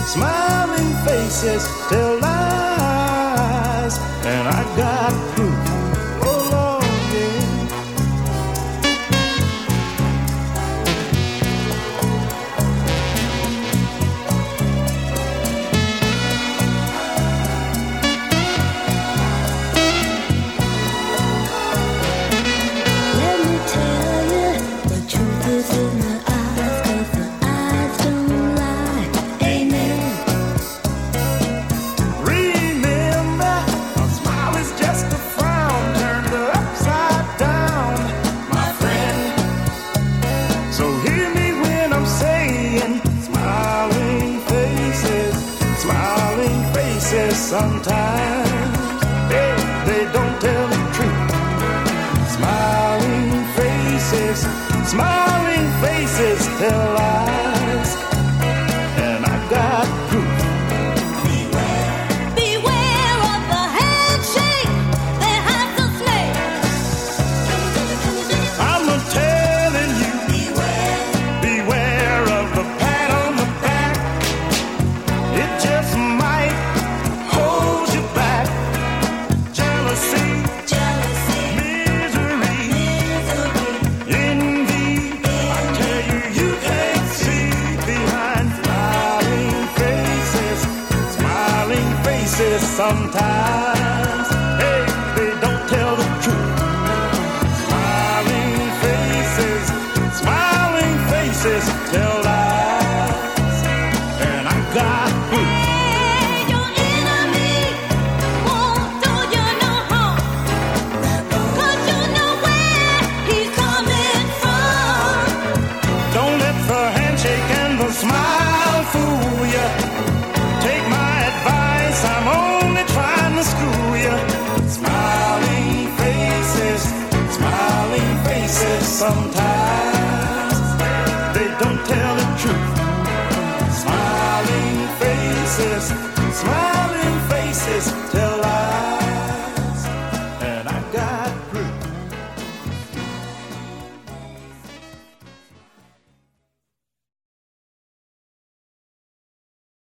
Smiling faces tell lies, and I got proof. Oh Lord, yeah. Let me tell you, the truth is in the eyes, 'cause the eyes don't lie. Amen. Remember, a smile is just a frown turned upside down, my friend. So hear me when I'm saying, smiling faces sometimes they don't tell the truth. Smiling faces tell lies, and I got proof. Beware of the handshake that has a snake. I'm telling you, beware of the pat on the back. It just might hold you back. Jealousy, misery, envy. I tell you, you can't see behind smiling faces sometimes. Hey, they don't tell the truth. Smiling faces tell lies, and I got proof. Hey, your enemy won't do you no harm, 'cause you know where he's coming from. Don't let the handshake and the smile fool you. Take my advice, I'm only trying to school you. Smiling faces sometimes they don't tell the truth. Smiling faces,